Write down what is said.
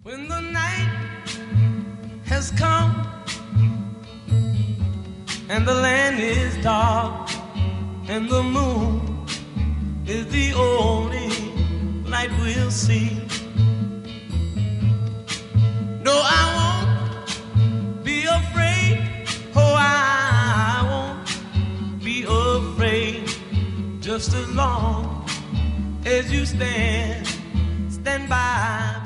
When the night has come and the land is dark and the moon is the only light we'll see. No, I won't be afraid. Oh, I won't be afraid. Just as long as you stand by.